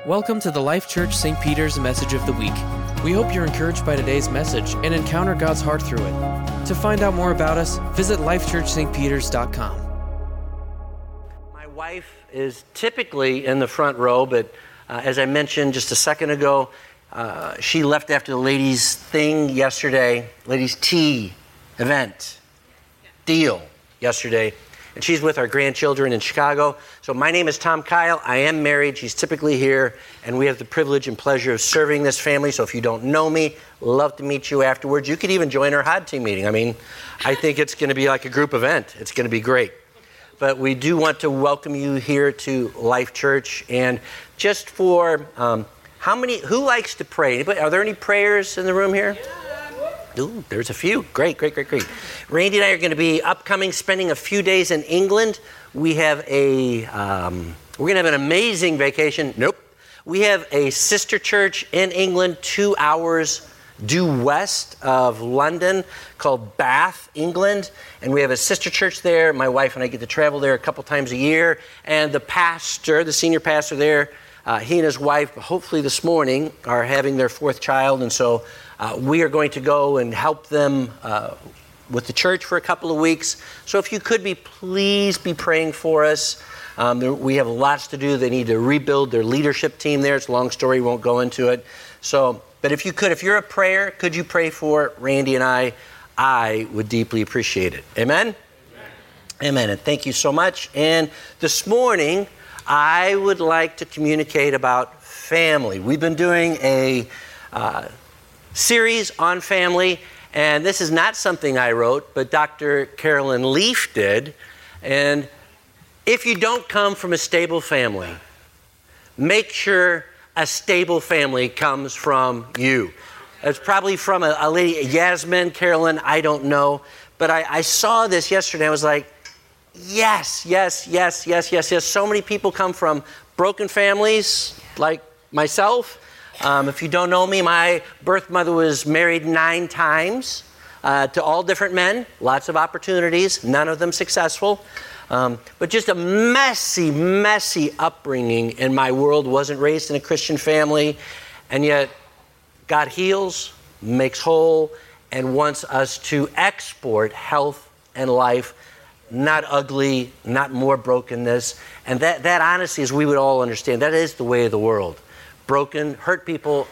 Welcome to the Life Church St. Peter's Message of the Week. We hope you're encouraged by today's message and encounter God's heart through it. To find out more about us, visit lifechurchstpeters.com. My wife is typically in the front row, but as I mentioned just a second ago, she left after the ladies' thing yesterday, ladies' tea event, deal yesterday. And she's with our grandchildren in Chicago. So my name is Tom Kyle. I am married. She's typically here. And we have the privilege and pleasure of serving this family. So if you don't know me, love to meet you afterwards. You could even join our HOD team meeting. I mean, I think it's going to be like a group event. It's going to be great. But we do want to welcome you here to Life Church. And just for, who likes to pray? Anybody, are there any prayers in the room here? Ooh, there's a few. Great. Randy and I are going to be spending a few days in England. We have we're going to have an amazing vacation. Nope. We have a sister church in England, 2 hours due west of London, called Bath, England. And we have a sister church there. My wife and I get to travel there a couple times a year. And the senior pastor there, he and his wife, hopefully this morning, are having their fourth child. And so we are going to go and help them with the church for a couple of weeks. So if you could please be praying for us. We have lots to do. They need to rebuild their leadership team there. It's a long story. Won't go into it. But if you're a prayer, could you pray for Randy and I would deeply appreciate it. Amen? Amen. And thank you so much. And this morning, I would like to communicate about family. We've been doing a series on family, and this is not something I wrote, but Dr. Carolyn Leaf did. And if you don't come from a stable family, make sure a stable family comes from you. It's probably from a lady, Yasmin, Carolyn, I don't know. But I saw this yesterday. I was like, yes. So many people come from broken families like myself. If you don't know me, my birth mother was married 9 times to all different men, lots of opportunities, none of them successful. But just a messy upbringing in my world. Wasn't raised in a Christian family, and yet God heals, makes whole, and wants us to export health and life, not ugly, not more brokenness. And that honestly, as we would all understand, that is the way of the world. Broken, hurt people.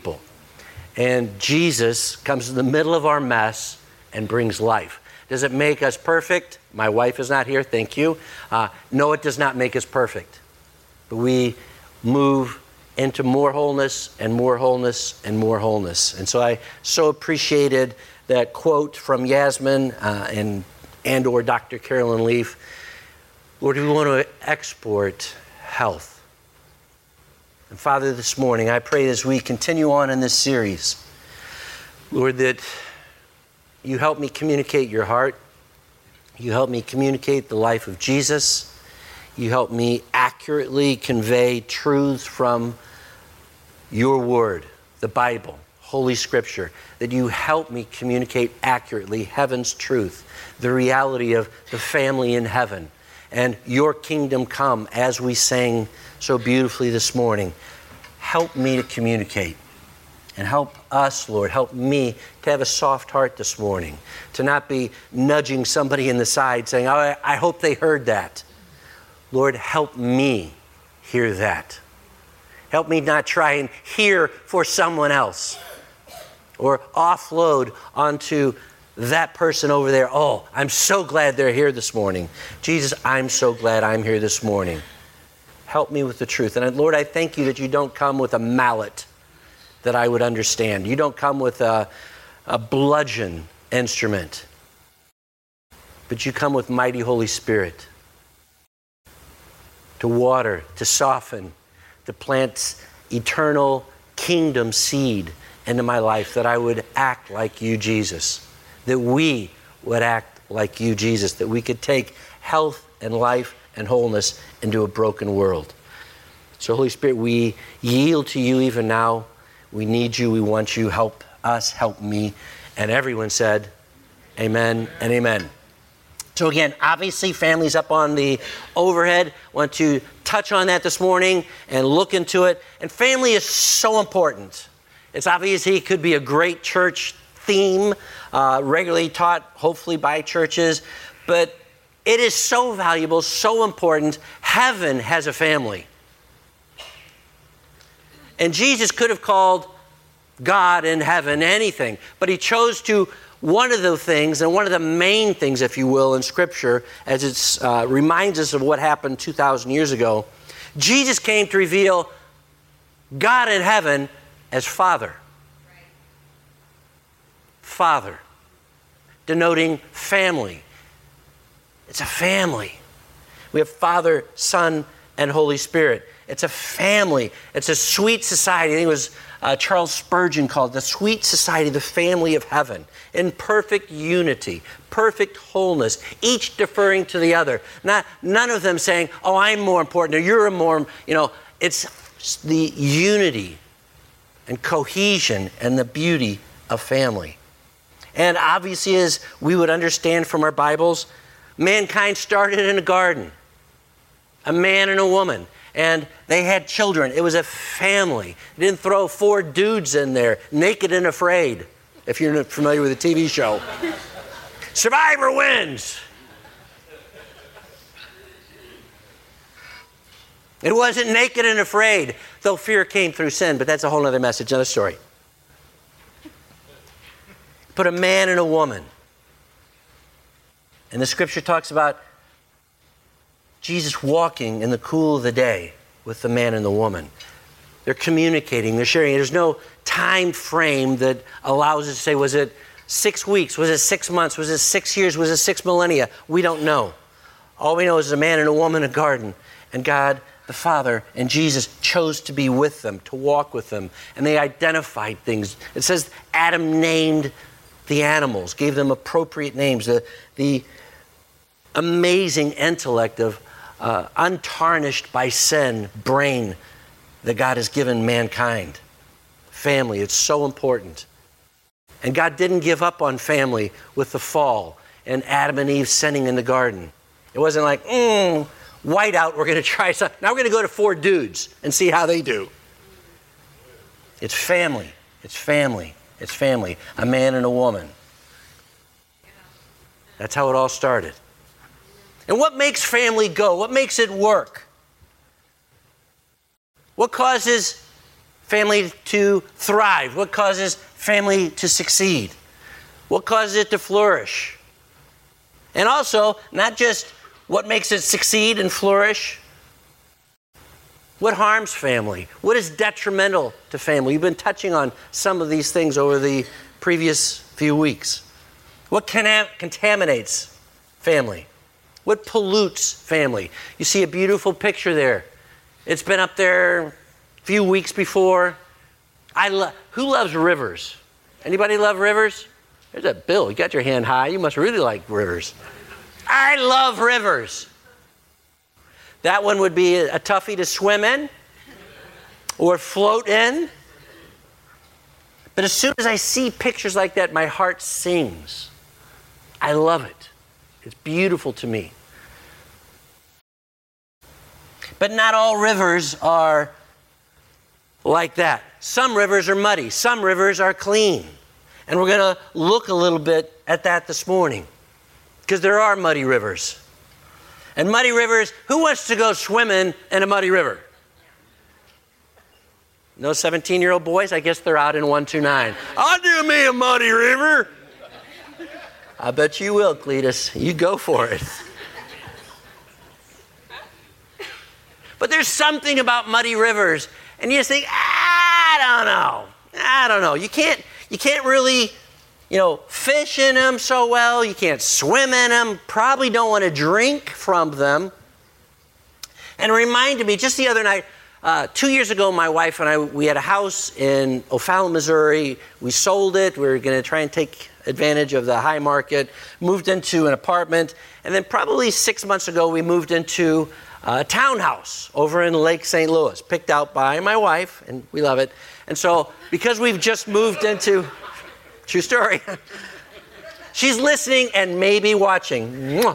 And Jesus comes in the middle of our mess and brings life. Does it make us perfect? My wife is not here, thank you. No, it does not make us perfect. But we move into more wholeness and more wholeness and more wholeness. And so I so appreciated that quote from Yasmin and or Dr. Carolyn Leaf. Lord, we want to export health. And Father, this morning, I pray as we continue on in this series, Lord, that you help me communicate your heart. You help me communicate the life of Jesus. You help me accurately convey truths from your word, the Bible, Holy Scripture, that you help me communicate accurately heaven's truth, the reality of the family in heaven, and your kingdom come, as we sang so beautifully this morning. Help me to communicate, and help us, Lord, help me to have a soft heart this morning, to not be nudging somebody in the side saying, oh, I hope they heard that. Lord, help me hear that. Help me not try and hear for someone else or offload onto that person over there. Oh, I'm so glad they're here this morning. Jesus, I'm so glad I'm here this morning. Help me with the truth. And Lord, I thank you that you don't come with a mallet that I would understand. You don't come with a bludgeon instrument, but you come with mighty Holy Spirit to water, to soften, to plant eternal kingdom seed into my life, that I would act like you, Jesus, that we would act like you, Jesus, that we could take health and life and wholeness into a broken world. So Holy Spirit, we yield to you even now. We need you. We want you. Help us. Help me. And everyone said, amen and amen. So again, obviously family's up on the overhead. Want to touch on that this morning and look into it. And family is so important. It's obviously it could be a great church theme, regularly taught hopefully by churches, but it is so valuable, so important. Heaven has a family. And Jesus could have called God in heaven anything, but he chose to, one of the things, and one of the main things, if you will, in Scripture, as it reminds us of what happened 2,000 years ago, Jesus came to reveal God in heaven as Father. Father, denoting family. It's a family. We have Father, Son, and Holy Spirit. It's a family. It's a sweet society. I think it was Charles Spurgeon called it the sweet society, the family of heaven, in perfect unity, perfect wholeness, each deferring to the other. None of them saying, oh, I'm more important, or you're more, it's the unity and cohesion and the beauty of family. And obviously, as we would understand from our Bibles, mankind started in a garden, a man and a woman. And they had children. It was a family. They didn't throw 4 dudes in there, naked and afraid, if you're not familiar with the TV show. Survivor wins. It wasn't naked and afraid, though fear came through sin, but that's a whole other message, another story. Put a man and a woman. And the Scripture talks about Jesus walking in the cool of the day with the man and the woman. They're communicating, they're sharing. There's no time frame that allows us to say, was it 6 weeks? Was it 6 months? Was it 6 years? Was it 6 millennia? We don't know. All we know is a man and a woman in a garden. And God, the Father, and Jesus chose to be with them, to walk with them. And they identified things. It says Adam named the animals, gave them appropriate names. The amazing intellect of untarnished by sin brain that God has given mankind. Family, it's so important. And God didn't give up on family with the fall and Adam and Eve sinning in the garden. It wasn't like, whiteout, we're going to try something. Now we're going to go to 4 dudes and see how they do. It's family. It's family. It's family. A man and a woman. That's how it all started. And what makes family go? What makes it work? What causes family to thrive? What causes family to succeed? What causes it to flourish? And also, not just what makes it succeed and flourish. What harms family? What is detrimental to family? We've been touching on some of these things over the previous few weeks. What contaminates family? What pollutes family? You see a beautiful picture there. It's been up there a few weeks before. Who loves rivers? Anybody love rivers? There's that Bill. You got your hand high. You must really like rivers. I love rivers. That one would be a toughie to swim in or float in. But as soon as I see pictures like that, my heart sings. I love it. It's beautiful to me. But not all rivers are like that. Some rivers are muddy. Some rivers are clean. And we're going to look a little bit at that this morning. Because there are muddy rivers. And muddy rivers, who wants to go swimming in a muddy river? No 17-year-old boys? I guess they're out in 129. I'll do me a muddy river. I bet you will, Cletus. You go for it. But there's something about muddy rivers, and you just think, I don't know. You can't really, fish in them so well. You can't swim in them. Probably don't want to drink from them. And it reminded me, just the other night, 2 years ago, my wife and I, we had a house in O'Fallon, Missouri. We sold it. We were going to try and take advantage of the high market, moved into an apartment, and then probably 6 months ago, we moved into a townhouse over in Lake St. Louis, picked out by my wife, and we love it. And so, because we've just moved into, true story, She's listening and maybe watching. Mwah.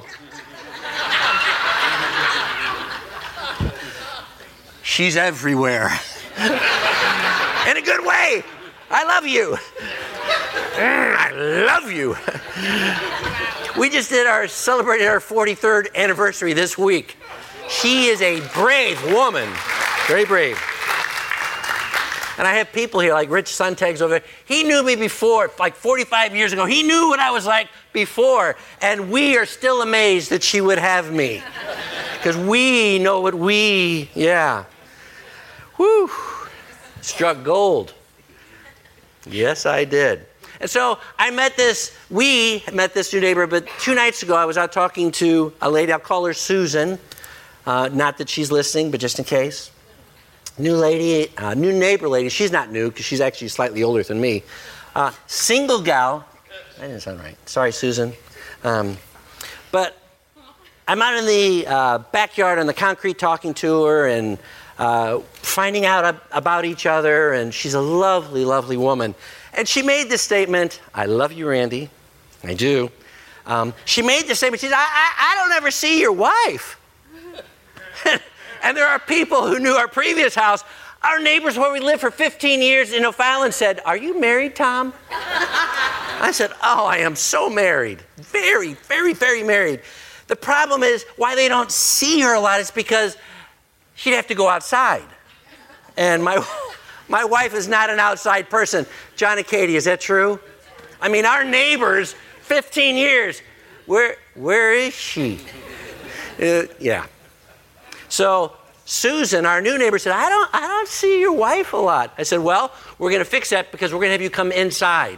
She's everywhere. In a good way. I love you. I love you. We just celebrated our 43rd anniversary this week. She is a brave woman. Very brave. And I have people here like Rich Suntags over there. He knew me before, like 45 years ago. He knew what I was like before. And we are still amazed that she would have me. Because we know what yeah. Whew. Struck gold. Yes, I did. And so we met this new neighbor, but 2 nights ago I was out talking to a lady, I'll call her Susan. Not that she's listening, but just in case. New neighbor lady. She's not new because she's actually slightly older than me. Single gal. That didn't sound right. Sorry, Susan. But I'm out in the backyard on the concrete talking to her and finding out about each other. And she's a lovely, lovely woman. And she made this statement. I love you, Randy. I do. She made this statement. She said, I don't ever see your wife. And there are people who knew our previous house. Our neighbors where we lived for 15 years in O'Fallon said, are you married, Tom? I said, oh, I am so married. Very, very, very married. The problem is why they don't see her a lot is because she'd have to go outside. And my wife is not an outside person. John and Katie, is that true? I mean, our neighbors, 15 years. Where is she? Yeah. So Susan, our new neighbor, said, I don't see your wife a lot. I said, well, we're going to fix that because we're going to have you come inside.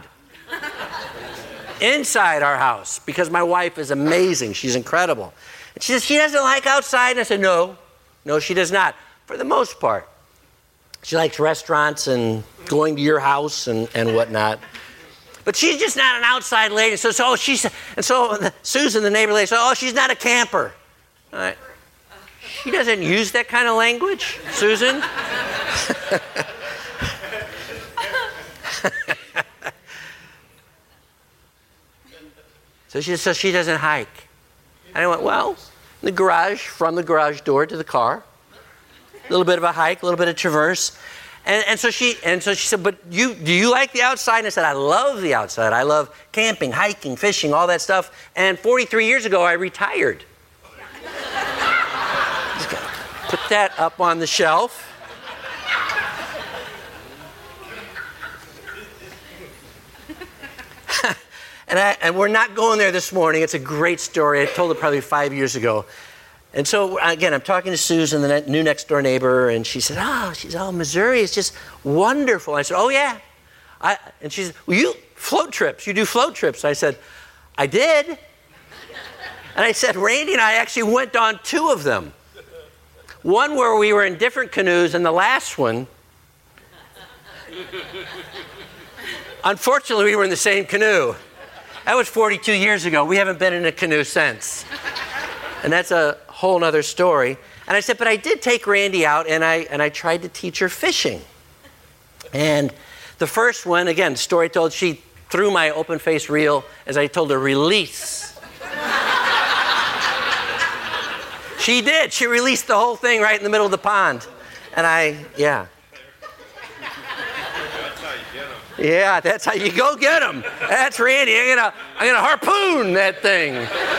Inside our house, because my wife is amazing. She's incredible. And she says, she doesn't like outside. And I said, no, she does not, for the most part. She likes restaurants and going to your house and whatnot. But she's just not an outside lady. So Susan, the neighbor lady, said, oh, she's not a camper. All right. She doesn't use that kind of language, Susan. So she doesn't hike. And I went, well, in the garage, from the garage door to the car, a little bit of a hike, a little bit of traverse. And so she said, but do you like the outside? And I said, I love the outside. I love camping, hiking, fishing, all that stuff. And 43 years ago, I retired. Put that up on the shelf. And we're not going there this morning. It's a great story. I told it probably 5 years ago. And so, again, I'm talking to Susan, the new next door neighbor, and she said, Missouri is just wonderful. I said, oh, yeah. And she said, well, you do float trips. I said, I did. And I said, Randy and I actually went on 2 of them. One where we were in different canoes, and the last one, unfortunately, we were in the same canoe. That was 42 years ago. We haven't been in a canoe since. And that's a whole other story. And I said, but I did take Randy out, and I tried to teach her fishing. And the first one, again, story told, she threw my open-face reel as I told her, release. She did. She released the whole thing right in the middle of the pond. And yeah. Yeah, that's how you go get them. That's Randy. I'm gonna harpoon that thing.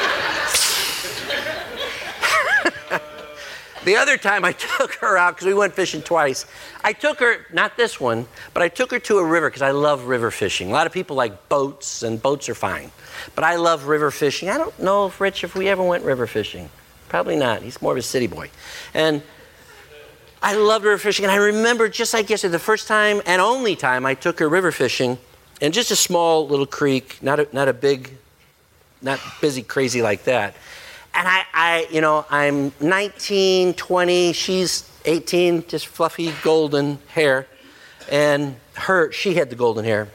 The other time I took her out, because we went fishing twice, I took her, not this one, but I took her to a river because I love river fishing. A lot of people like boats, and boats are fine. But I love river fishing. I don't know, Rich, if we ever went river fishing. Probably not. He's more of a city boy. And I loved river fishing. And I remember just like yesterday, the first time and only time I took her river fishing in just a small little creek, not a big, not busy, crazy like that. And I'm 19, 20, she's 18, just fluffy golden hair. And she had the golden hair.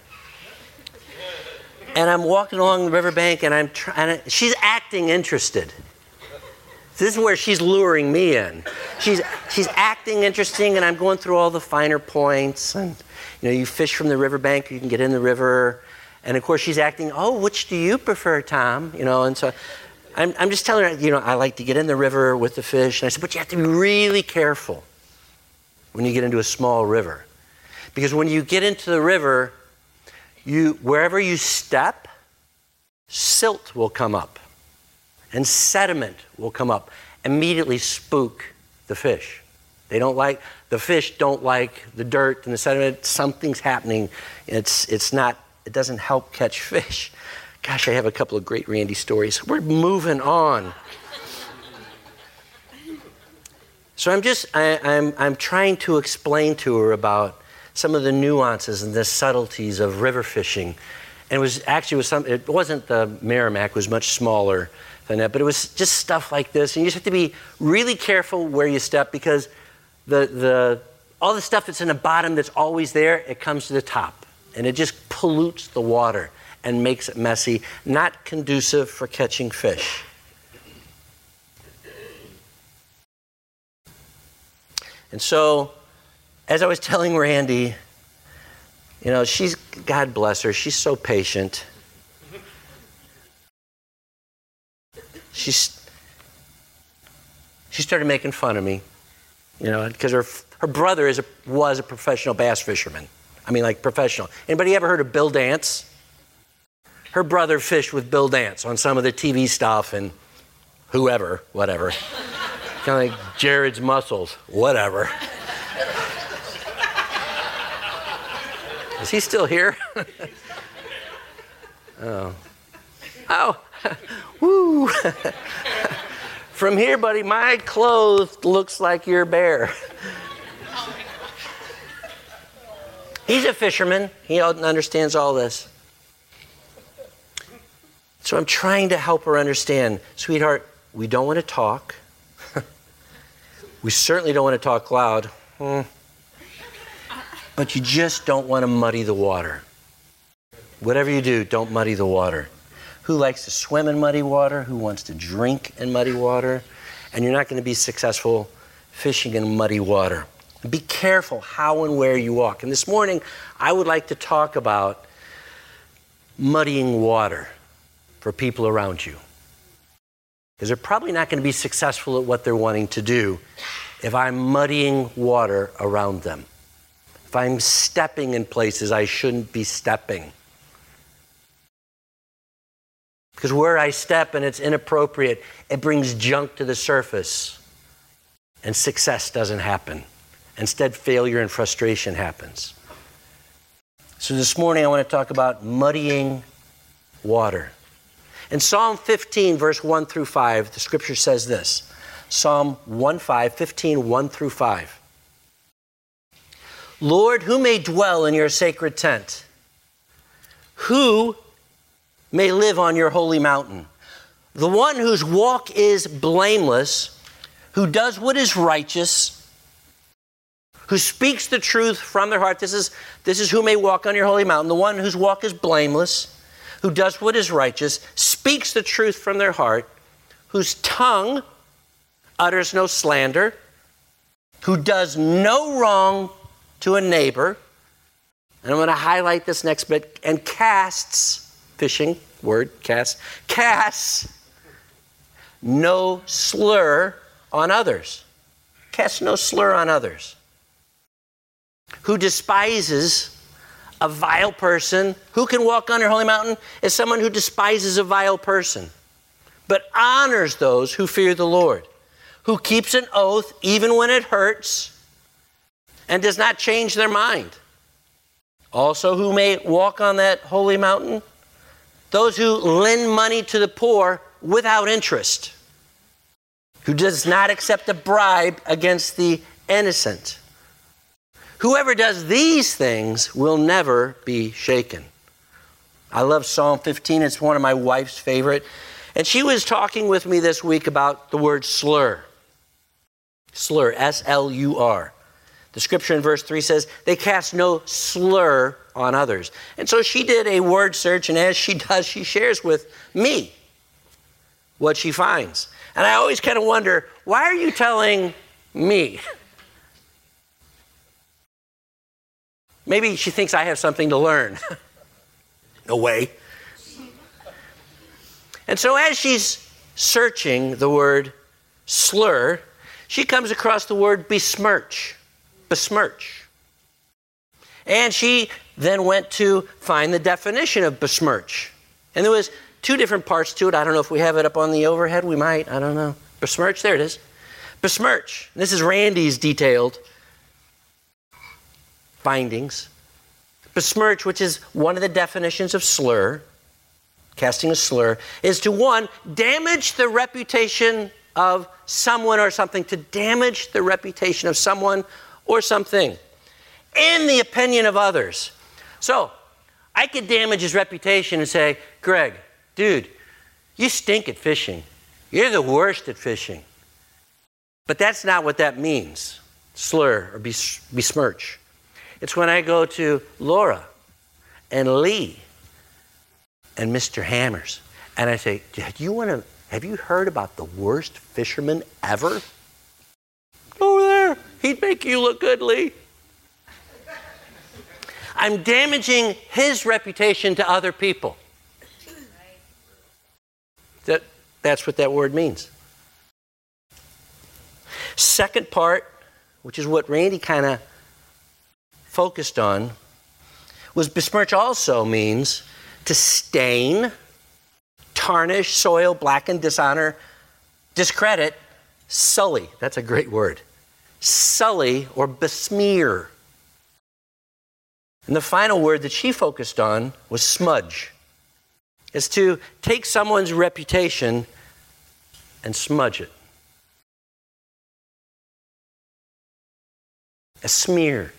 And I'm walking along the riverbank and she's acting interested. This is where she's luring me in. She's acting interesting, and I'm going through all the finer points. And you fish from the riverbank, you can get in the river. And of course she's acting, oh, which do you prefer, Tom? And so I'm just telling her, I like to get in the river with the fish. And I said, but you have to be really careful when you get into a small river. Because when you get into the river, wherever you step, silt will come up and sediment will come up, immediately spook the fish. The fish don't like the dirt and the sediment. Something's happening. It doesn't help catch fish. Gosh, I have a couple of great Randy stories. We're moving on. So I'm trying to explain to her about some of the nuances and the subtleties of river fishing. And it wasn't the Merrimack, it was much smaller than that, but it was just stuff like this. And you just have to be really careful where you step, because all the stuff that's in the bottom that's always there, it comes to the top. And it just pollutes the water and makes it messy, not conducive for catching fish. And so, as I was telling Randy, God bless her, she's so patient. She started making fun of me, because her brother was a professional bass fisherman. I mean, like professional. Anybody ever heard of Bill Dance? Her brother fished with Bill Dance on some of the TV stuff and whatever. Kind of like Jared's Mussels, whatever. Is he still here? Oh, woo. From here, buddy, my clothes looks like your bear. He's a fisherman. He understands all this. So I'm trying to help her understand, sweetheart, we don't want to talk. We certainly don't want to talk loud. But you just don't want to muddy the water. Whatever you do, don't muddy the water. Who likes to swim in muddy water? Who wants to drink in muddy water? And you're not going to be successful fishing in muddy water. Be careful how and where you walk. And this morning, I would like to talk about muddying water for people around you. Because they're probably not going to be successful at what they're wanting to do if I'm muddying water around them. If I'm stepping in places I shouldn't be stepping. Because where I step and it's inappropriate, it brings junk to the surface. And success doesn't happen. Instead, failure and frustration happens. So this morning I want to talk about muddying water. In Psalm 15, verse 1 through 5, the scripture says this. Psalm 15, 1 through 5. Lord, who may dwell in your sacred tent? Who may live on your holy mountain? The one whose walk is blameless, who does what is righteous, who speaks the truth from their heart. This is who may walk on your holy mountain. The one whose walk is blameless, who does what is righteous, speaks the truth from their heart, whose tongue utters no slander, who does no wrong to a neighbor. And I'm going to highlight this next bit. And casts, fishing word, casts no slur on others. Casts no slur on others. Who despises a vile person. Who can walk on your holy mountain? Is someone who despises a vile person, but honors those who fear the Lord. Who keeps an oath even when it hurts and does not change their mind. Also, who may walk on that holy mountain? Those who lend money to the poor without interest. Who does not accept a bribe against the innocent. Whoever does these things will never be shaken. I love Psalm 15. It's one of my wife's favorite. And she was talking with me this week about the word slur. Slur, S-L-U-R. The scripture in verse 3 says, they cast no slur on others. And so she did a word search, and as she does, she shares with me what she finds. And I always kind of wonder, why are you telling me? Maybe she thinks I have something to learn. No way. And so as she's searching the word slur, she comes across the word besmirch. Besmirch. And she then went to find the definition of besmirch. And there was two different parts to it. I don't know if we have it up on the overhead. We might. I don't know. Besmirch. There it is. Besmirch. This is Randy's detailed findings. Besmirch, which is one of the definitions of slur, casting a slur, is to, one, damage the reputation of someone or something, to damage the reputation of someone or something in the opinion of others. So, I could damage his reputation and say, Greg, dude, you stink at fishing. You're the worst at fishing. But that's not what that means, slur or besmirch. It's when I go to Laura and Lee and Mr. Hammers and I say, have you heard about the worst fisherman ever? Over there, he'd make you look good, Lee. I'm damaging his reputation to other people. That's what that word means. Second part, which is what Randy kind of focused on, was besmirch also means to stain, tarnish, soil, blacken, dishonor, discredit, sully. That's a great word. Sully or besmear. And the final word that she focused on was smudge. It's to take someone's reputation and smudge it. A smear.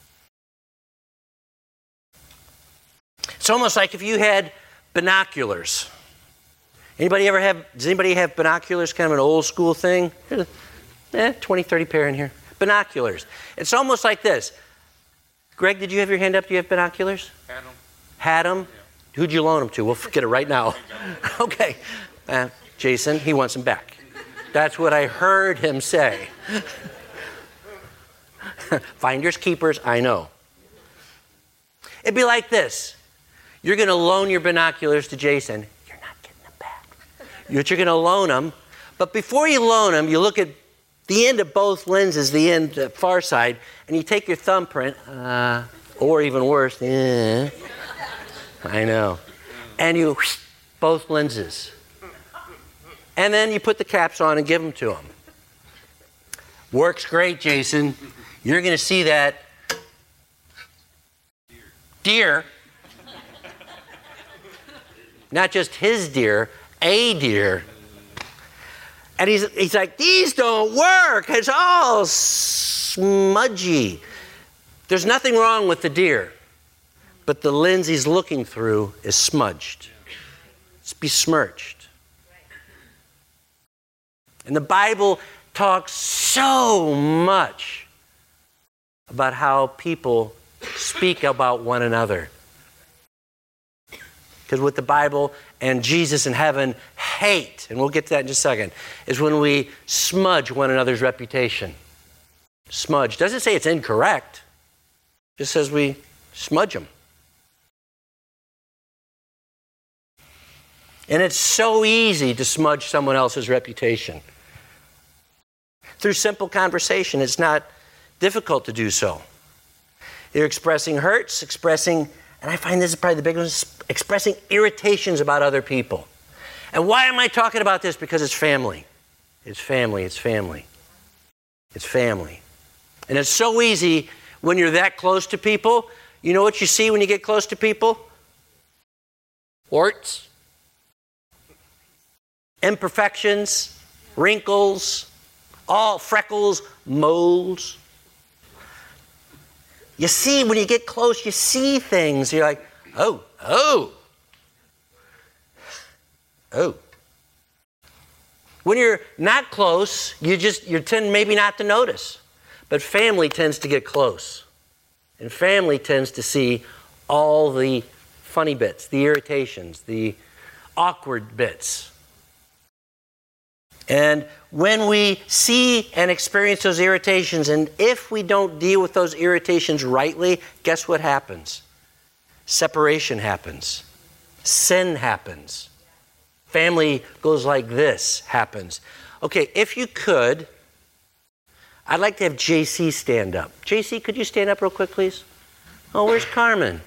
It's almost like if you had binoculars. Does anybody have binoculars, kind of an old school thing? 20, 30 pair in here. Binoculars. It's almost like this. Greg, did you have your hand up? Do you have binoculars? Had them. Had them? Yeah. Who'd you loan them to? We'll get it right now. Okay. Jason, he wants them back. That's what I heard him say. Finders keepers, I know. It'd be like this. You're going to loan your binoculars to Jason. You're not getting them back. You're going to loan them. But before you loan them, you look at the end of both lenses, the far side, and you take your thumbprint, or even worse, I know, and you both lenses. And then you put the caps on and give them to him. Works great, Jason. You're going to see that deer, not just his deer, a deer. And he's like, these don't work. It's all smudgy. There's nothing wrong with the deer, but the lens he's looking through is smudged. It's besmirched. And the Bible talks so much about how people speak about one another. Because what the Bible and Jesus in heaven hate, and we'll get to that in just a second, is when we smudge one another's reputation. Smudge. Doesn't say it's incorrect. Just says we smudge them. And it's so easy to smudge someone else's reputation. Through simple conversation, it's not difficult to do so. You're expressing hurts, and I find this is probably the big one, expressing irritations about other people. And why am I talking about this? Because it's family. It's family, it's family. It's family. And it's so easy when you're that close to people. You know what you see when you get close to people? Warts, imperfections, wrinkles, all freckles, moles. You see, when you get close, you see things. You're like, oh. When you're not close, you tend maybe not to notice. But family tends to get close. And family tends to see all the funny bits, the irritations, the awkward bits. And when we see and experience those irritations, and if we don't deal with those irritations rightly, guess what happens? Separation happens. Sin happens. Family goes like this happens. Okay, if you could, I'd like to have JC stand up. JC, could you stand up real quick, please? Oh, where's Carmen?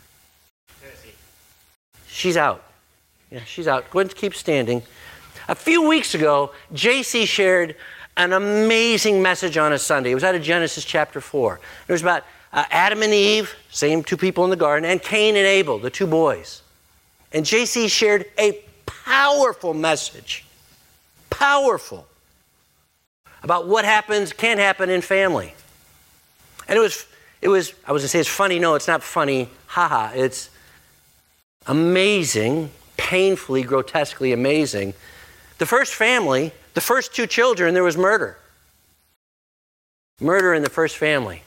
She's out. Yeah, she's out. Go ahead and keep standing. A few weeks ago, JC shared an amazing message on a Sunday. It was out of Genesis chapter 4. It was about Adam and Eve, same two people in the garden, and Cain and Abel, the two boys. And JC shared a powerful message, powerful, about what can happen in family. And it was, I was going to say it's funny. No, it's not funny. Haha. It's amazing, painfully, grotesquely amazing. The first family, the first two children, there was murder. Murder in the first family.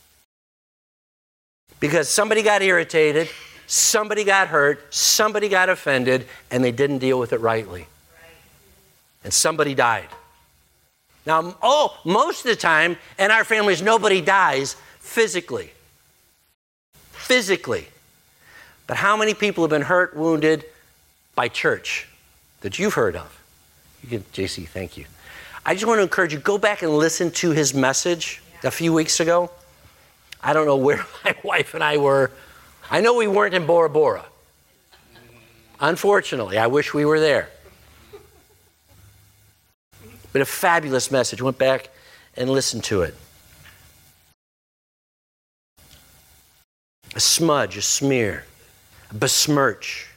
Because somebody got irritated, somebody got hurt, somebody got offended, and they didn't deal with it rightly. And somebody died. Now, most of the time in our families, nobody dies physically. Physically. But how many people have been hurt, wounded by church that you've heard of? JC, thank you. I just want to encourage you, go back and listen to his message a few weeks ago. I don't know where my wife and I were. I know we weren't in Bora Bora. Unfortunately, I wish we were there. But a fabulous message. Went back and listened to it. A smudge, a smear, a besmirch.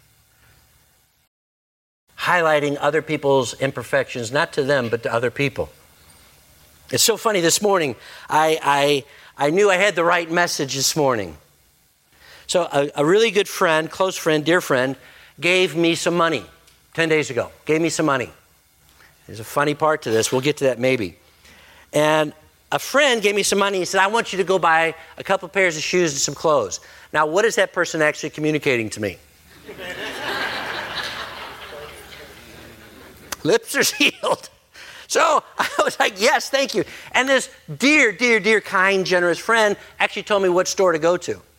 Highlighting other people's imperfections, not to them, but to other people. It's so funny, this morning, I knew I had the right message this morning. So a really good friend, close friend, dear friend, gave me some money 10 days ago. Gave me some money. There's a funny part to this. We'll get to that maybe. And a friend gave me some money. He said, I want you to go buy a couple pairs of shoes and some clothes. Now, what is that person actually communicating to me? Lips are sealed. So I was like, yes, thank you. And this dear, dear, dear, kind, generous friend actually told me what store to go to.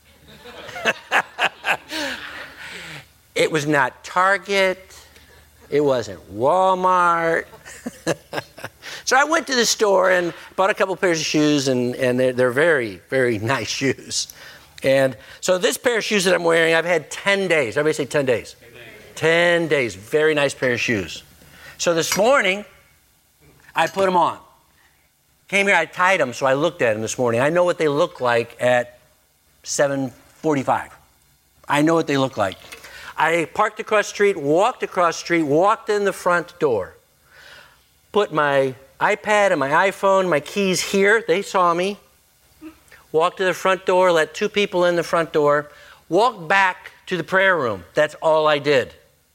It was not Target. It wasn't Walmart. So I went to the store and bought a couple pairs of shoes, and they're very, very nice shoes. And so this pair of shoes that I'm wearing, I've had 10 days. Everybody say 10 days. 10 days. Very nice pair of shoes. So this morning, I put them on. Came here, I tied them, so I looked at them this morning. I know what they look like at 7:45. I know what they look like. I parked across the street, walked across the street, walked in the front door. Put my iPad and my iPhone, my keys here. They saw me. Walked to the front door, let two people in the front door. Walked back to the prayer room. That's all I did.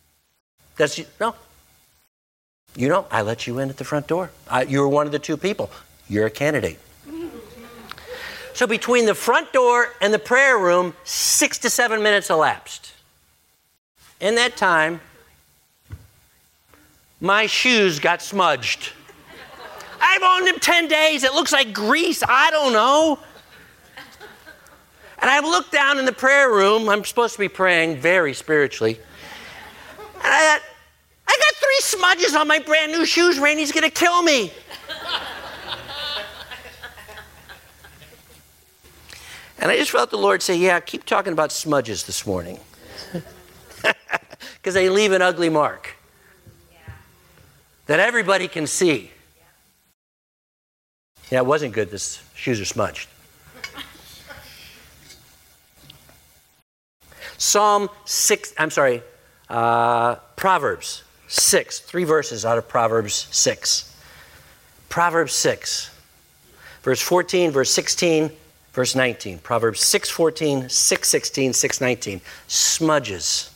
I let you in at the front door. You were one of the two people. You're a candidate. So between the front door and the prayer room, 6 to 7 minutes elapsed. In that time, my shoes got smudged. I've owned them 10 days. It looks like grease. I don't know. And I looked down in the prayer room. I'm supposed to be praying very spiritually. And I thought, I got 3 smudges on my brand new shoes. Randy's going to kill me. And I just felt the Lord say, yeah, keep talking about smudges this morning. Because they leave an ugly mark that everybody can see. Yeah, it wasn't good. The shoes are smudged. Proverbs 6, 3 verses out of Proverbs 6. Proverbs 6, verse 14, verse 16, verse 19. Proverbs 6:14, 6:16, 6:19. Smudges.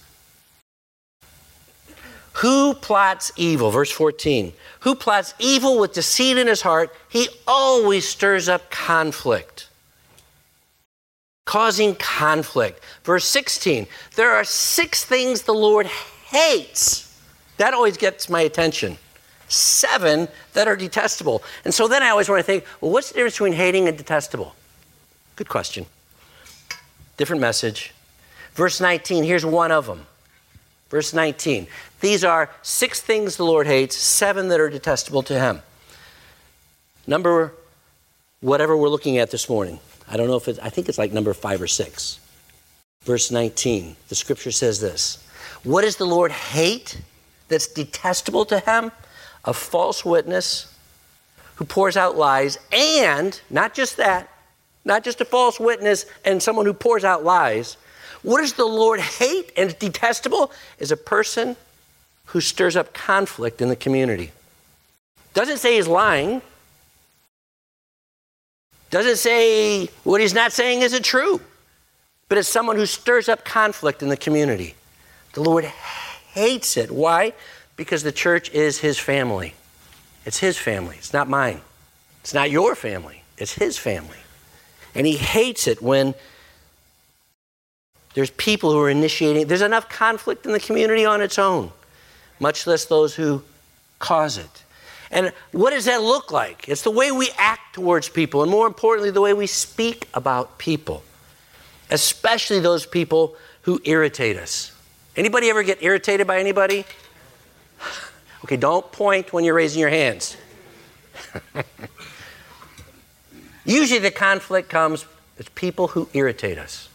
Who plots evil? Verse 14. Who plots evil with deceit in his heart? He always stirs up conflict. Causing conflict. Verse 16. There are 6 things the Lord hates. That always gets my attention. 7 that are detestable. And so then I always want to think, well, what's the difference between hating and detestable? Good question. Different message. Verse 19, here's one of them. Verse 19. These are 6 things the Lord hates, 7 that are detestable to him. Number, whatever we're looking at this morning. I don't know if I think it's like number 5 or 6. Verse 19. The scripture says this. What does the Lord hate that's detestable to him? A false witness who pours out lies, and not just that, not just a false witness and someone who pours out lies. What does the Lord hate and detestable? Is a person who stirs up conflict in the community. Doesn't say he's lying. Doesn't say what he's not saying isn't true. But it's someone who stirs up conflict in the community. The Lord hates it. Why? Because the church is his family. It's his family. It's not mine. It's not your family. It's his family. And he hates it when there's people who are initiating. There's enough conflict in the community on its own, much less those who cause it. And what does that look like? It's the way we act towards people, and more importantly, the way we speak about people, especially those people who irritate us. Anybody ever get irritated by anybody? Okay, don't point when you're raising your hands. Usually the conflict comes with people who irritate us.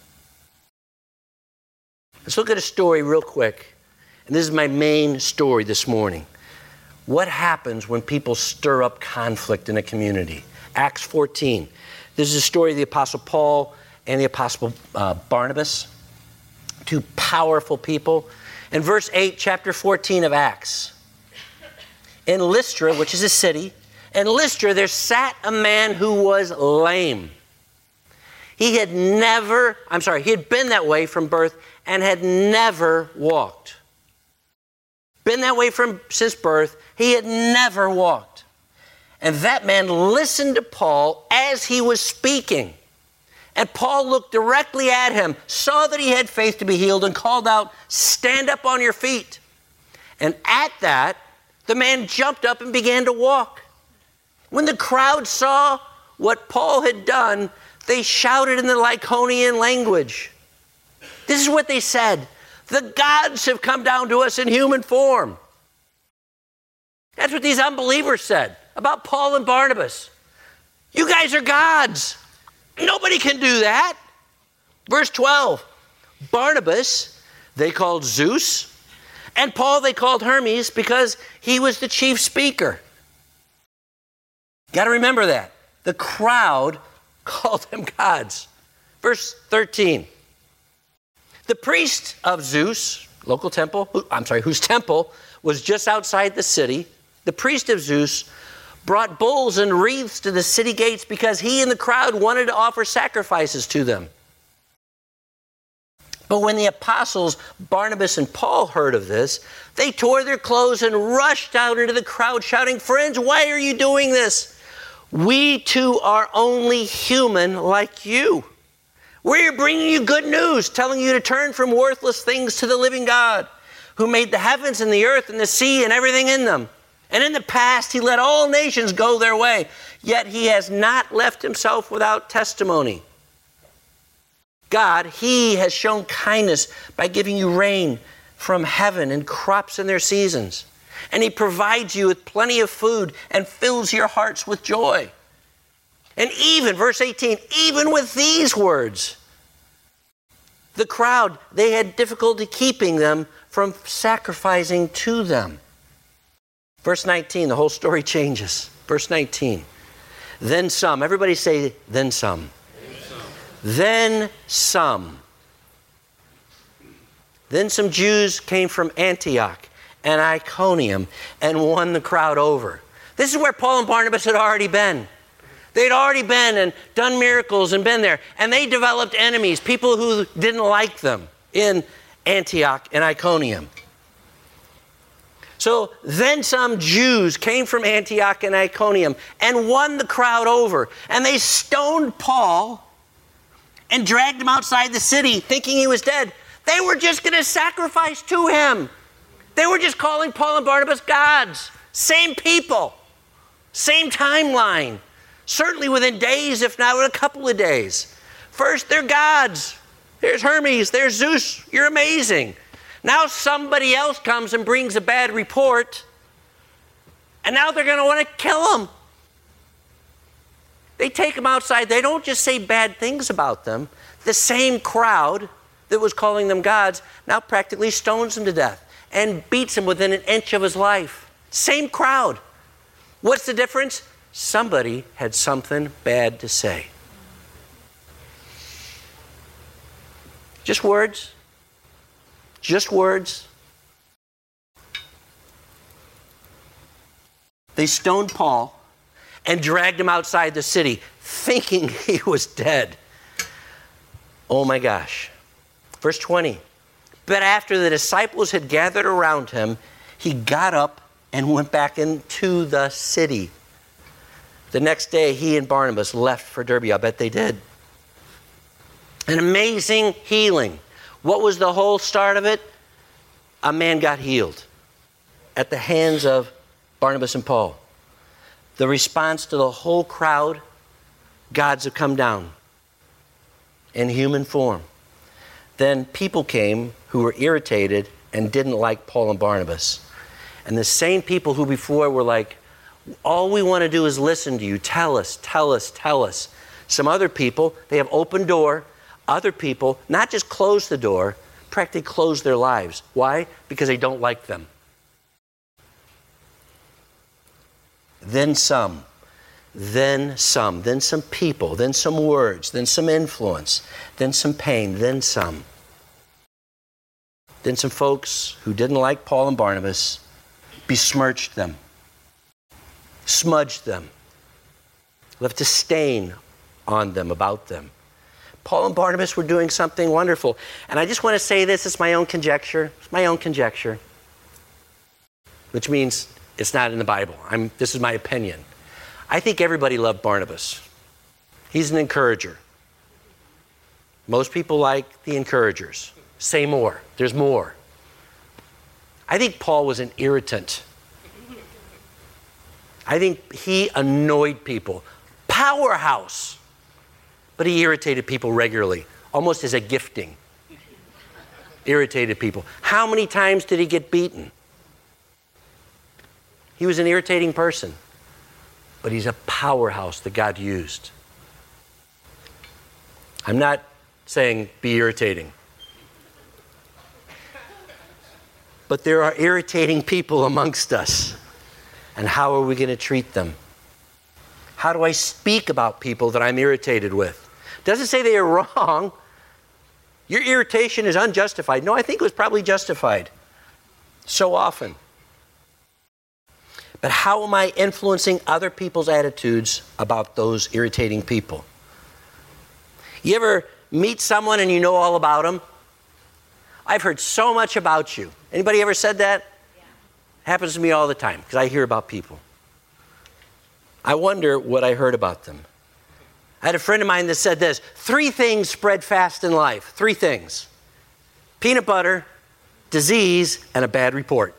Let's look at a story real quick. And this is my main story this morning. What happens when people stir up conflict in a community? Acts 14. This is a story of the Apostle Paul and the Apostle Barnabas, 2 powerful people. In verse 8, chapter 14 of Acts. In Lystra, which is a city, in Lystra there sat a man who was lame. He had been that way from birth and had never walked. Been that way since birth. He had never walked. And that man listened to Paul as he was speaking. And Paul looked directly at him, saw that he had faith to be healed, and called out, "Stand up on your feet." And at that, the man jumped up and began to walk. When the crowd saw what Paul had done, they shouted in the Lycaonian language. This is what they said. "The gods have come down to us in human form." That's what these unbelievers said about Paul and Barnabas. You guys are gods. Nobody can do that. Verse 12. Barnabas they called Zeus, and Paul they called Hermes because he was the chief speaker. Got to remember that. The crowd called them gods. Verse 13. The priest of Zeus, local temple, whose temple was just outside the city, the priest of Zeus brought bulls and wreaths to the city gates because he and the crowd wanted to offer sacrifices to them. But when the apostles Barnabas and Paul heard of this, they tore their clothes and rushed out into the crowd shouting, "Friends, why are you doing this? We too are only human like you. We're bringing you good news, telling you to turn from worthless things to the living God, who made the heavens and the earth and the sea and everything in them. And in the past, he let all nations go their way, yet he has not left himself without testimony. God, he has shown kindness by giving you rain from heaven and crops in their seasons. And he provides you with plenty of food and fills your hearts with joy." And even, verse 18, even with these words, the crowd, they had difficulty keeping them from sacrificing to them. Verse 19, the whole story changes. Verse 19. Then some, everybody say, then some. Then some. Then some Jews came from Antioch and Iconium and won the crowd over. This is where Paul and Barnabas had already been. They'd already been and done miracles and been there. And they developed enemies, people who didn't like them in Antioch and Iconium. So then some Jews came from Antioch and Iconium and won the crowd over. And they stoned Paul and dragged him outside the city thinking he was dead. They were just going to sacrifice to him. They were just calling Paul and Barnabas gods. Same people. Same timeline. Certainly within days, if not in a couple of days. First, they're gods. There's Hermes. There's Zeus. You're amazing. Now somebody else comes and brings a bad report, and now they're going to want to kill him. They take him outside. They don't just say bad things about them. The same crowd that was calling them gods now practically stones him to death and beats him within an inch of his life. Same crowd. What's the difference? Somebody had something bad to say. Just words. Just words. They stoned Paul and dragged him outside the city, thinking he was dead. Oh my gosh. Verse 20. But after the disciples had gathered around him, he got up and went back into the city. The next day, he and Barnabas left for Derbe. I bet they did. An amazing healing. What was the whole start of it? A man got healed at the hands of Barnabas and Paul. The response to the whole crowd, gods have come down in human form. Then people came who were irritated and didn't like Paul and Barnabas. And the same people who before were like, all we want to do is listen to you. Tell us, tell us, tell us. Some other people, they have open door. Other people, not just close the door, practically close their lives. Why? Because they don't like them. Then some people, then some words, then some influence, then some pain, then some. Then some folks who didn't like Paul and Barnabas besmirched them, smudged them, left a stain on them, about them. Paul and Barnabas were doing something wonderful. And I just want to say this, it's my own conjecture. It's my own conjecture. Which means it's not in the Bible. This is my opinion. I think everybody loved Barnabas. He's an encourager. Most people like the encouragers. Say more. There's more. I think Paul was an irritant. I think he annoyed people. Powerhouse. But he irritated people regularly, almost as a gifting. Irritated people. How many times did he get beaten? He was an irritating person, but he's a powerhouse that God used. I'm not saying be irritating. But there are irritating people amongst us. And how are we going to treat them? How do I speak about people that I'm irritated with? Doesn't say they are wrong. Your irritation is unjustified. No, I think it was probably justified. So often. But how am I influencing other people's attitudes about those irritating people? You ever meet someone and you know all about them? I've heard so much about you. Anybody ever said that? Yeah. Happens to me all the time because I hear about people. I wonder what I heard about them. I had a friend of mine that said this: 3 things spread fast in life. 3 things. Peanut butter, disease, and a bad report.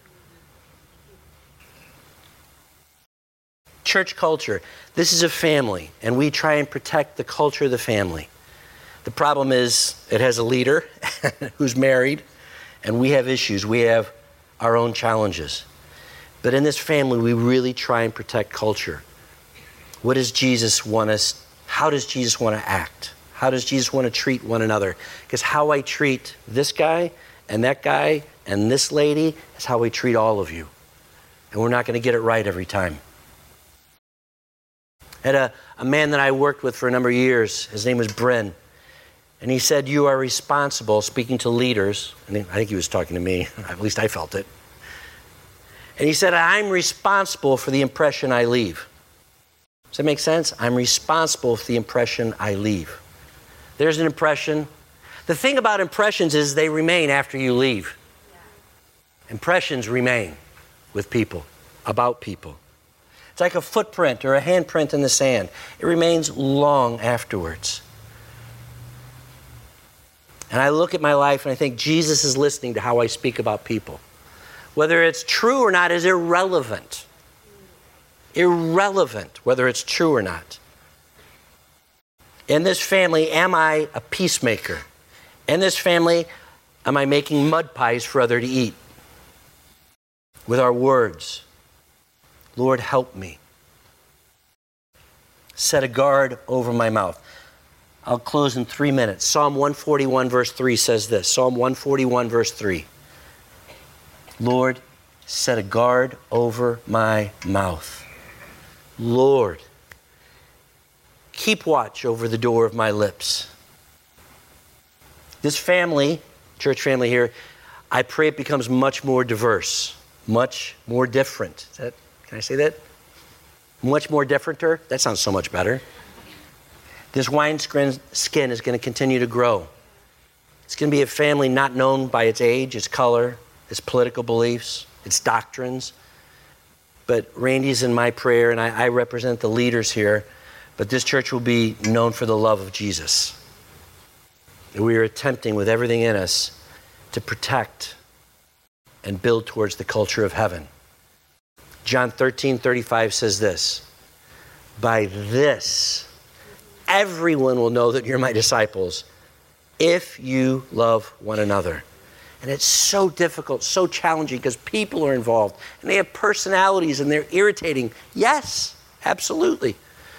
Church culture. This is a family, and we try and protect the culture of the family. The problem is it has a leader who's married, and we have issues. We have our own challenges. But in this family, we really try and protect culture. What does Jesus want us? How does Jesus want to act? How does Jesus want to treat one another? Because how I treat this guy and this lady is how we treat all of you. And we're not going to get it right every time. I had a man that I worked with for a number of years. His name was Bryn. And he said, you are responsible, speaking to leaders. I think he was talking to me. At least I felt it. And he said, I'm responsible for the impression I leave. Does that make sense? I'm responsible for the impression I leave. There's an impression. The thing about impressions is they remain after you leave. Impressions remain with people, about people. It's like a footprint or a handprint in the sand. It remains long afterwards. And I look at my life and I think Jesus is listening to how I speak about people. Whether it's true or not is irrelevant. Irrelevant whether it's true or not. In this family, am I a peacemaker? In this family, Am I making mud pies for others to eat? With our words, Lord, help me. Set a guard over my mouth. I'll close in 3 minutes. Psalm 141 verse 3 says this. Psalm 141 verse 3. Lord, set a guard over my mouth. Lord, keep watch over the door of my lips. This family, church family here, I pray it becomes much more diverse, much more different. Can I say that? Much more differenter? That sounds so much better. This wineskin is going to continue to grow. It's going to be a family not known by its age, its color, its political beliefs, its doctrines. But Randy's in my prayer, and I represent the leaders here. But this church will be known for the love of Jesus. We are attempting with everything in us to protect and build towards the culture of heaven. John 13:35 says this, by this, everyone will know that you're my disciples if you love one another. And it's so difficult, so challenging because people are involved and they have personalities and they're irritating. Yes, absolutely.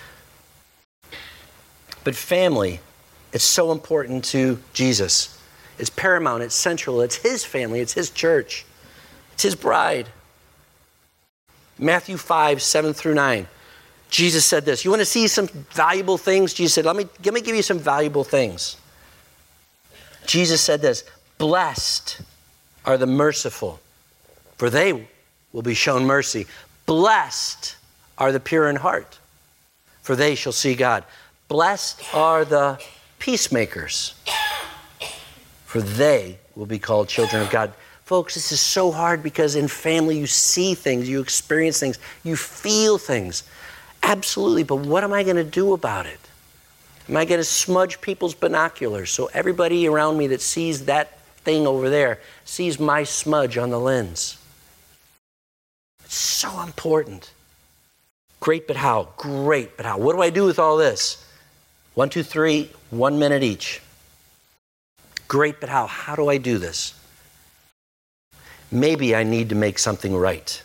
But family, it's so important to Jesus. It's paramount, it's central, it's his family, it's his church, it's his bride. Matthew 5:7-9. Jesus said this. You want to see some valuable things? Jesus said, let me give you some valuable things. Jesus said this, blessed are the merciful, for they will be shown mercy. Blessed are the pure in heart, for they shall see God. Blessed are the peacemakers, for they will be called children of God. Folks, this is so hard because in family you see things, you experience things, you feel things. Absolutely, but what am I going to do about it? Am I going to smudge people's binoculars so everybody around me that sees that thing over there sees my smudge on the lens? It's so important. Great, but how? Great, but how? What do I do with all this? 1, 2, 3, 1 minute each. Great, but how? How do I do this? Maybe I need to make something right.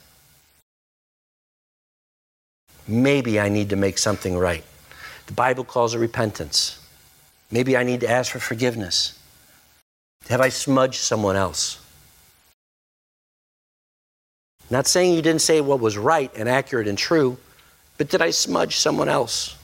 Maybe I need to make something right. The Bible calls it repentance. Maybe I need to ask for forgiveness. Have I smudged someone else? Not saying you didn't say what was right and accurate and true, but did I smudge someone else?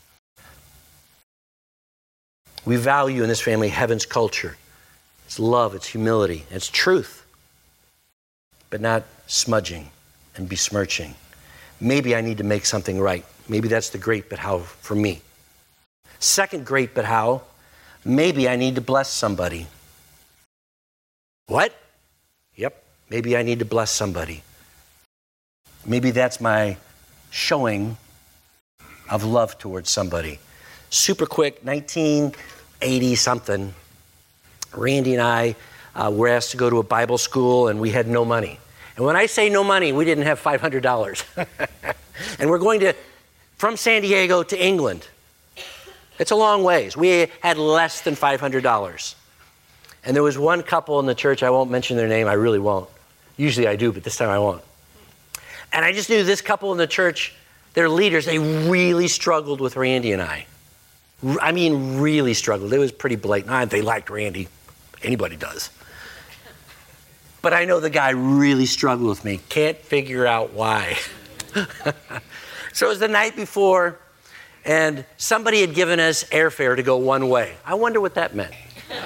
We value in this family heaven's culture. It's love, it's humility, it's truth, but not smudging and besmirching. Maybe I need to make something right. Maybe that's the great but how for me. Second great but how, maybe I need to bless somebody. What? Yep, maybe I need to bless somebody. Maybe that's my showing of love towards somebody. Super quick, 1980 something, Randy and I were asked to go to a Bible school and we had no money. And when I say no money, we didn't have $500. And we're going from San Diego to England. It's a long ways. We had less than $500. And there was one couple in the church, I won't mention their name, I really won't. Usually I do, but this time I won't. And I just knew this couple in the church, their leaders, they really struggled with Randy and I. I mean, really struggled. It was pretty blatant. They liked Randy. Anybody does. But I know the guy really struggled with me. Can't figure out why. So it was the night before, and somebody had given us airfare to go one way. I wonder what that meant.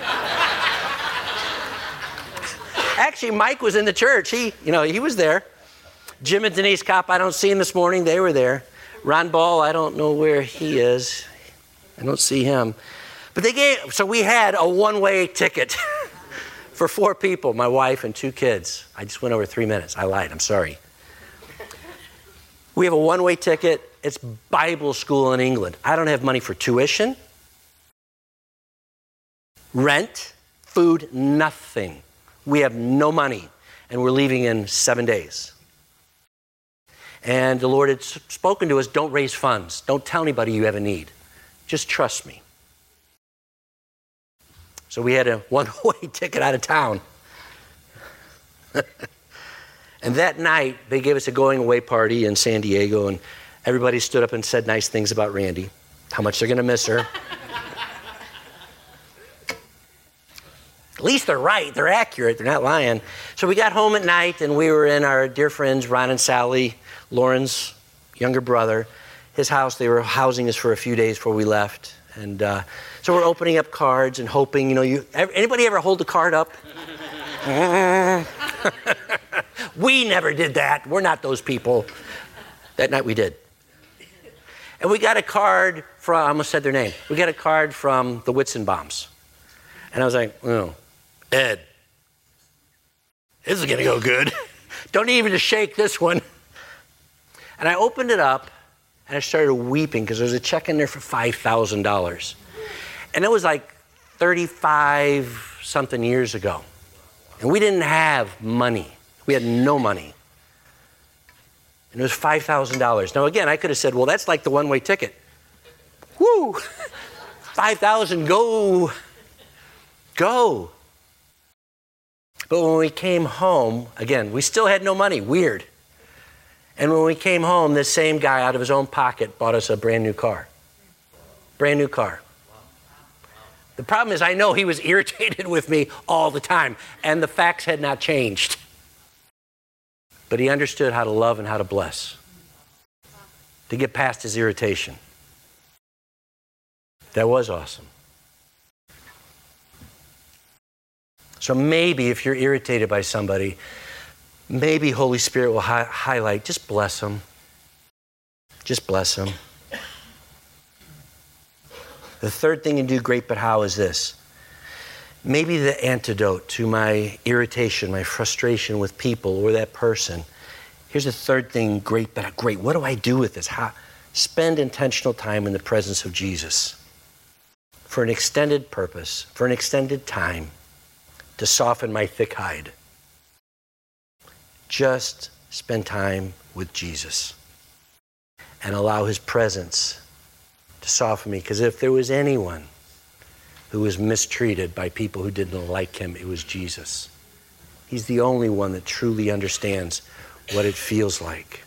Actually, Mike was in the church. He was there. Jim and Denise Kopp, I don't see him this morning. They were there. Ron Ball, I don't know where he is. I don't see him. But so we had a one-way ticket for 4 people, my wife and 2 kids. I just went over 3 minutes. I lied. I'm sorry. We have a one-way ticket. It's Bible school in England. I don't have money for tuition, rent, food, nothing. We have no money, and we're leaving in 7 days. And the Lord had spoken to us, don't raise funds. Don't tell anybody you have a need. Just trust me. So we had a one-way ticket out of town. And that night, they gave us a going-away party in San Diego, and everybody stood up and said nice things about Randy, how much they're going to miss her. At least they're right. They're accurate. They're not lying. So we got home at night, and we were in our dear friends, Ron and Sally, Lauren's younger brother, his house. They were housing us for a few days before we left. And so we're opening up cards and hoping, anybody ever hold a card up? We never did that. We're not those people. That night we did. And we got a card from, I almost said their name. We got a card from the Witzenbaums. And I was like, oh, Ed, this is going to go good. Don't even shake this one. And I opened it up, and I started weeping because there was a check in there for $5,000. And it was like 35-something years ago. And we didn't have money. We had no money. And it was $5,000. Now, again, I could have said, well, that's like the one-way ticket. Woo! 5,000, go. Go. But when we came home, again, we still had no money. Weird. And when we came home, this same guy out of his own pocket bought us a brand new car. Brand new car. The problem is I know he was irritated with me all the time, and the facts had not changed. But he understood how to love and how to bless, to get past his irritation. That was awesome. So maybe if you're irritated by somebody, maybe Holy Spirit will highlight, just bless them. Just bless them. The third thing in Do Great But How is this. Maybe the antidote to my irritation, my frustration with people or that person. Here's the third thing, great but great. What do I do with this? Spend intentional time in the presence of Jesus for an extended purpose, for an extended time to soften my thick hide. Just spend time with Jesus and allow his presence to soften me. Because if there was anyone who was mistreated by people who didn't like him, it was Jesus. He's the only one that truly understands what it feels like.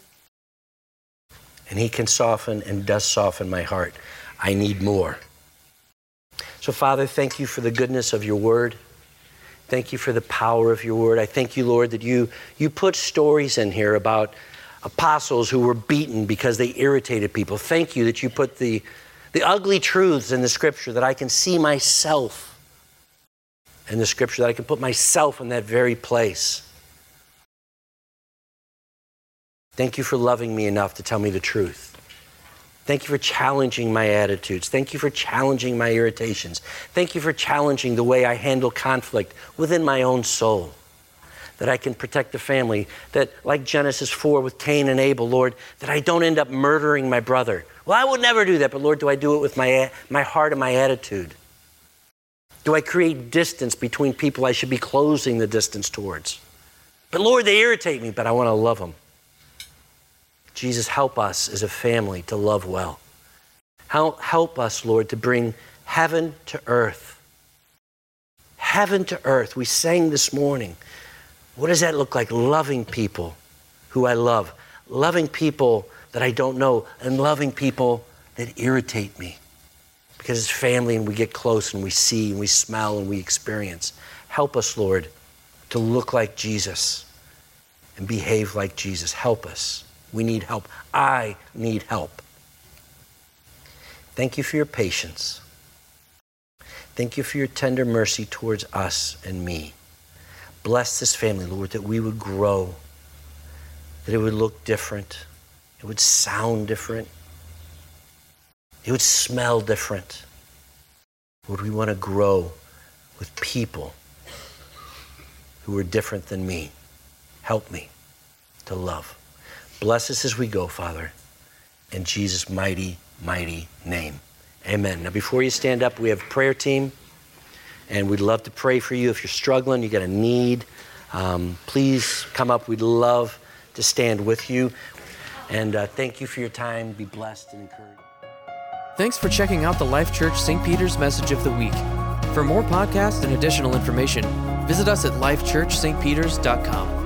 And he can soften and does soften my heart. I need more. So, Father, thank you for the goodness of your word. Thank you for the power of your word. I thank you, Lord, that you put stories in here about apostles who were beaten because they irritated people. Thank you that you put the ugly truths in the scripture, that I can see myself in the scripture, that I can put myself in that very place. Thank you for loving me enough to tell me the truth. Thank you for challenging my attitudes. Thank you for challenging my irritations. Thank you for challenging the way I handle conflict within my own soul. That I can protect the family. That, like Genesis 4 with Cain and Abel, Lord, that I don't end up murdering my brother. Well, I would never do that, but Lord, do I do it with my heart and my attitude? Do I create distance between people I should be closing the distance towards? But Lord, they irritate me, but I want to love them. Jesus, help us as a family to love well. Help us, Lord, to bring heaven to earth. Heaven to earth. We sang this morning. What does that look like? Loving people who I love. Loving people that I don't know. And loving people that irritate me. Because it's family and we get close and we see and we smell and we experience. Help us, Lord, to look like Jesus and behave like Jesus. Help us. We need help. I need help. Thank you for your patience. Thank you for your tender mercy towards us and me. Bless this family, Lord, that we would grow, that it would look different, it would sound different, it would smell different. Lord, we want to grow with people who are different than me. Help me to love. Bless us as we go, Father, in Jesus' mighty, mighty name. Amen. Now, before you stand up, we have a prayer team, and we'd love to pray for you. If you're struggling, you got a need, please come up. We'd love to stand with you. And thank you for your time. Be blessed and encouraged. Thanks for checking out the Life Church St. Peter's Message of the Week. For more podcasts and additional information, visit us at lifechurchstpeters.com.